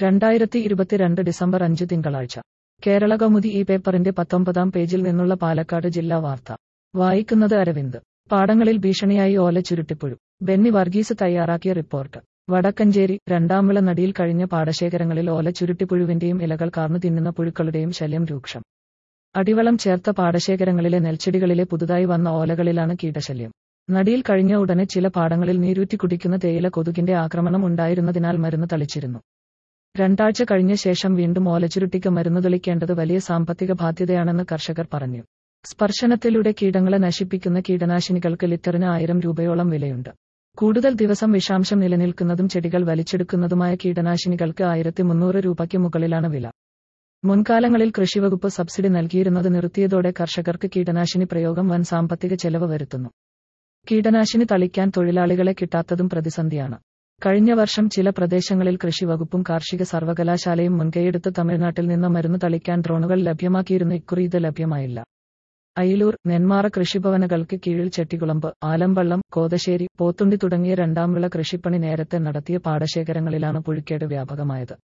2022 December 5 തിങ്കളാഴ്ച കേരളകൗമുദി ഈ പേപ്പറിന്റെ 19-ാം പേജിൽ നിന്നുള്ള പാലക്കാട് ജില്ലാ വാർത്ത വായിക്കുന്നത് അരവിന്ദ്. പാടങ്ങളിൽ ഭീഷണിയായി ഓല ചുരുട്ടിപ്പുഴു. ബെന്നി വർഗീസ് തയ്യാറാക്കിയ റിപ്പോർട്ട്. വടക്കഞ്ചേരി. രണ്ടാം വിള നടിയിൽ കഴിഞ്ഞ പാടശേഖരങ്ങളിൽ ഓല ചുരുട്ടിപ്പുഴുവിന്റെയും ഇലകൾ കാർന്നു തിന്നുന്ന പുഴുക്കളുടെയും ശല്യം രൂക്ഷം. അടിവളം ചേർത്ത പാടശേഖരങ്ങളിലെ നെൽച്ചെടികളിലെ പുതുതായി വന്ന ഓലകളിലാണ് കീടശല്യം. നടിയിൽ കഴിഞ്ഞ ഉടനെ ചില പാടങ്ങളിൽ നീരൂറ്റി കുടിക്കുന്ന തേയില കൊതുകിന്റെ ആക്രമണം ഉണ്ടായിരുന്നതിനാൽ മരുന്ന് തളിച്ചിരുന്നു. രണ്ടാഴ്ച കഴിഞ്ഞ ശേഷം വീണ്ടും ഓലച്ചുരുട്ടിക്ക് മരുന്ന് തളിക്കേണ്ടത് വലിയ സാമ്പത്തിക ബാധ്യതയാണെന്ന് കർഷകർ പറഞ്ഞു. സ്പർശനത്തിലൂടെ കീടങ്ങളെ നശിപ്പിക്കുന്ന കീടനാശിനികൾക്ക് ലിറ്ററിന് 1000 രൂപയോളം വിലയുണ്ട്. കൂടുതൽ ദിവസം വിഷാംശം നിലനിൽക്കുന്നതും ചെടികൾ വലിച്ചെടുക്കുന്നതുമായ കീടനാശിനികൾക്ക് 1300 രൂപയ്ക്ക് മുകളിലാണ് വില. മുൻകാലങ്ങളിൽ കൃഷിവകുപ്പ് സബ്സിഡി നൽകിയിരുന്നത് നിർത്തിയതോടെ കർഷകർക്ക് കീടനാശിനി പ്രയോഗം വൻ സാമ്പത്തിക ചെലവ് വരുത്തുന്നു. കീടനാശിനി തളിക്കാൻ തൊഴിലാളികളെ കിട്ടാത്തതും പ്രതിസന്ധിയാണ്. കഴിഞ്ഞ വർഷം ചില പ്രദേശങ്ങളിൽ കൃഷിവകുപ്പും കാർഷിക സർവകലാശാലയും മുൻകൈയെടുത്ത് തമിഴ്നാട്ടിൽ നിന്ന് മരുന്ന് തളിക്കാൻ ഡ്രോണുകൾ ലഭ്യമാക്കിയിരുന്നു. ഇക്കുറി ഇത് ലഭ്യമായില്ല. അയിലൂർ, നെന്മാറ കൃഷിഭവനകൾക്ക് കീഴിൽ ചെട്ടികുളമ്പ്, ആലമ്പള്ളം, കോതശ്ശേരി, പോത്തുണ്ടി തുടങ്ങിയ രണ്ടാം വിള കൃഷിപ്പണി നേരത്തെ നടത്തിയ പാടശേഖരങ്ങളിലാണ് പുഴുക്കേട് വ്യാപകമായത്.